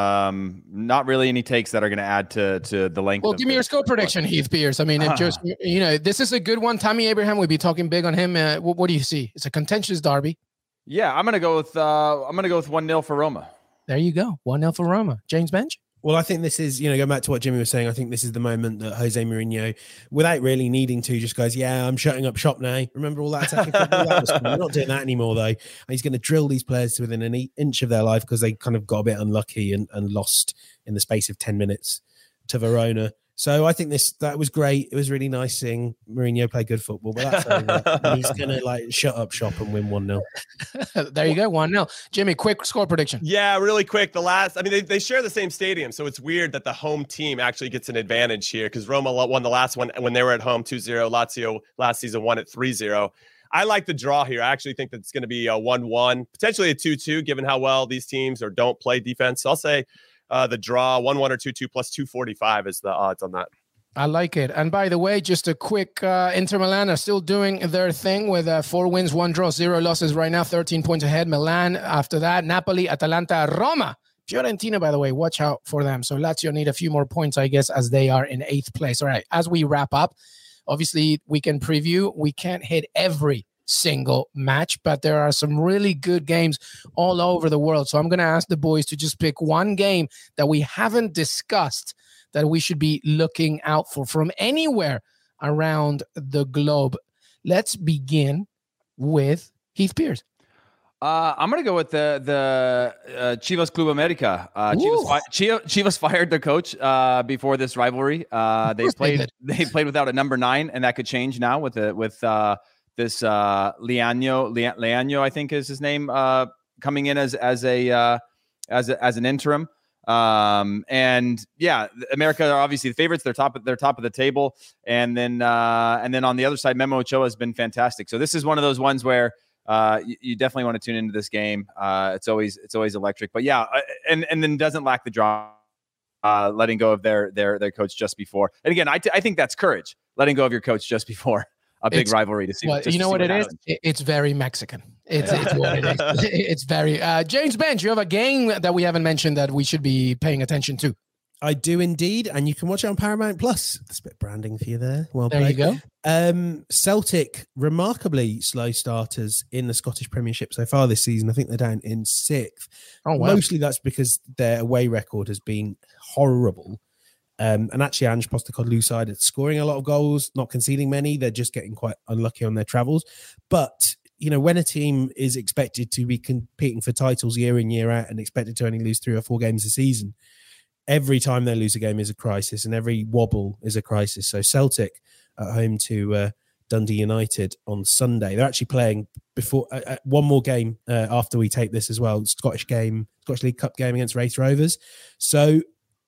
Um, not really any takes that are going to add to to the length. Well, of give me the, your score prediction, Heath Pierce. I mean, if just you know, this is a good one. Tammy Abraham, we'd be talking big on him. Uh, what, what do you see? It's a contentious derby. Yeah, I'm going to go with. Uh, I'm going to go with one nil for Roma. There you go, one nil for Roma. James Bench. Well, I think this is, you know, going back to what Jimmy was saying, I think this is the moment that Jose Mourinho, without really needing to, just goes, yeah, I'm shutting up shop now. Remember all that attacking football? That was cool. We're not doing that anymore, though. And he's going to drill these players to within an inch of their life because they kind of got a bit unlucky and, and lost in the space of ten minutes to Verona. So I think this that was great. It was really nice seeing Mourinho play good football, but that's over. And he's going to like shut up shop and win one nil. There you go, one nil. Jimmy, quick score prediction. Yeah, really quick. The last, I mean, they, they share the same stadium, so it's weird that the home team actually gets an advantage here because Roma won the last one when they were at home two zero. Lazio last season won at three zero. I like the draw here. I actually think that it's going to be a one one, potentially a two two, given how well these teams or don't play defense. So I'll say Uh, the draw, one one or two two plus two forty-five is the odds on that. I like it. And by the way, just a quick, uh, Inter Milan are still doing their thing with uh, four wins, one draw, zero losses right now, thirteen points ahead. Milan after that, Napoli, Atalanta, Roma. Fiorentina, by the way, watch out for them. So Lazio need a few more points, I guess, as they are in eighth place. All right, as we wrap up, obviously, weekend preview, we can't hit every single match, but there are some really good games all over the world. So I'm going to ask the boys to just pick one game that we haven't discussed that we should be looking out for from anywhere around the globe. Let's begin with Heath Pierce. Uh, I'm going to go with the the uh, Chivas Club America. Uh, Chivas, fi- Chivas, Chivas fired their coach uh, before this rivalry. Uh, they played they, they played without a number nine, and that could change now with the with uh, this uh, Leaño, Le- Leaño, I think is his name, uh, coming in as as a uh, as a, as an interim. Um, and yeah, America are obviously the favorites. They're top. They're top of the table. And then uh, and then on the other side, Memo Ochoa has been fantastic. So this is one of those ones where uh, you, you definitely want to tune into this game. Uh, it's always it's always electric. But yeah, and and then doesn't lack the draw. Uh, letting go of their their their coach just before. And again, I, t- I think that's courage. Letting go of your coach just before a big it's, rivalry to see. Well, you know what, what it happens. is? It's very Mexican. It's, it's what it is. It's very uh, James Bench. You have a game that we haven't mentioned that we should be paying attention to. I do indeed, and you can watch it on Paramount Plus. That's a bit of branding for you there. Well, there played. you go. Um, Celtic, remarkably slow starters in the Scottish Premiership so far this season. I think they're down in sixth. Oh, wow. Mostly that's because their away record has been horrible. Um, and actually, Ange Postecoglou side is scoring a lot of goals, not conceding many. They're just getting quite unlucky on their travels. But, you know, when a team is expected to be competing for titles year in, year out and expected to only lose three or four games a season, every time they lose a game is a crisis and every wobble is a crisis. So Celtic at home to uh, Dundee United on Sunday. They're actually playing before uh, uh, one more game uh, after we take this as well. Scottish game, Scottish League Cup game against Raith Rovers. So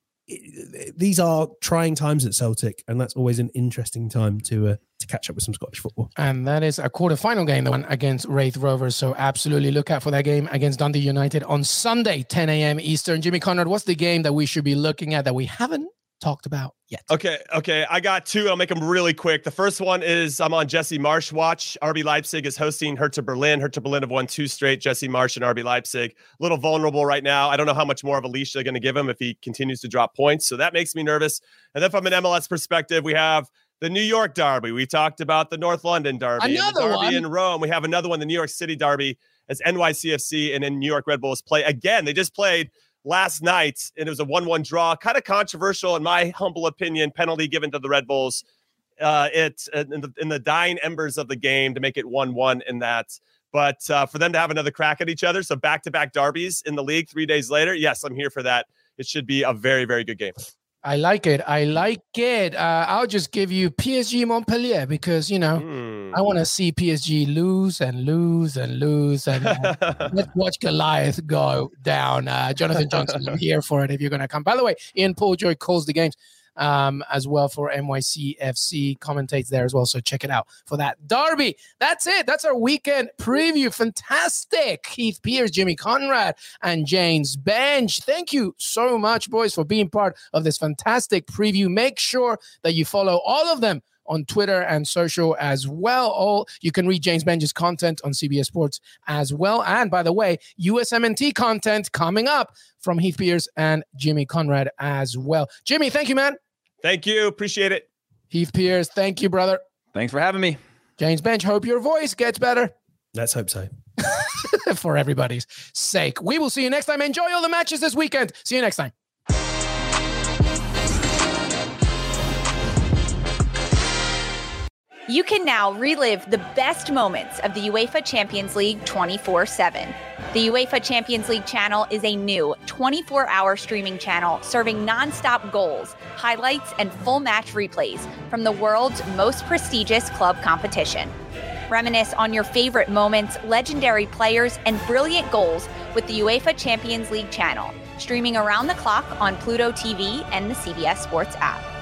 it, these are trying times at Celtic, and that's always an interesting time to uh, to catch up with some Scottish football. And that is a quarterfinal game, the one against Raith Rovers. So absolutely look out for that game against Dundee United on Sunday, ten a.m. Eastern. Jimmy Conrad, what's the game that we should be looking at that we haven't talked about yet. Okay, okay. I got two. I'll make them really quick. The first one is I'm on Jesse Marsch watch. R B Leipzig is hosting Hertha Berlin. Hertha Berlin have won two straight. Jesse Marsch and R B Leipzig. A little vulnerable right now. I don't know how much more of a leash they're going to give him if he continues to drop points. So that makes me nervous. And then from an M L S perspective, we have the New York Derby. We talked about the North London Derby. Another and the Derby one. in Rome. We have another one, the New York City Derby, as N Y C F C and then New York Red Bulls play again. They just played last night, and it was a one one draw. Kind of controversial, in my humble opinion, penalty given to the Red Bulls. Uh, it in the, in the dying embers of the game to make it one one in that. But uh, for them to have another crack at each other, so back-to-back derbies in the league three days later, yes, I'm here for that. It should be a very, very good game. I like it. I like it. Uh, I'll just give you P S G Montpellier because, you know, Mm. I want to see P S G lose and lose and lose. And uh, let's watch Goliath go down. Uh, Jonathan Johnson, I'm here for it if you're going to come. By the way, Ian Paul-Joy calls the games um, as well for N Y C F C, commentates there as well. So check it out for that derby. That's it. That's our weekend preview. Fantastic. Heath Pearce, Jimmy Conrad, and James Benge. Thank you so much, boys, for being part of this fantastic preview. Make sure that you follow all of them on Twitter and social as well. All you can read James Benge's content on C B S Sports as well. And by the way, U S M N T content coming up from Heath Pearce and Jimmy Conrad as well. Jimmy, thank you, man. Thank you. Appreciate it. Heath Pearce, thank you, brother. Thanks for having me. James Benge, hope your voice gets better. Let's hope so. For everybody's sake. We will see you next time. Enjoy all the matches this weekend. See you next time. You can now relive the best moments of the UEFA Champions League twenty-four seven. The UEFA Champions League channel is a new twenty-four hour streaming channel serving nonstop goals, highlights, and full match replays from the world's most prestigious club competition. Reminisce on your favorite moments, legendary players, and brilliant goals with the UEFA Champions League channel, streaming around the clock on Pluto T V and the C B S Sports app.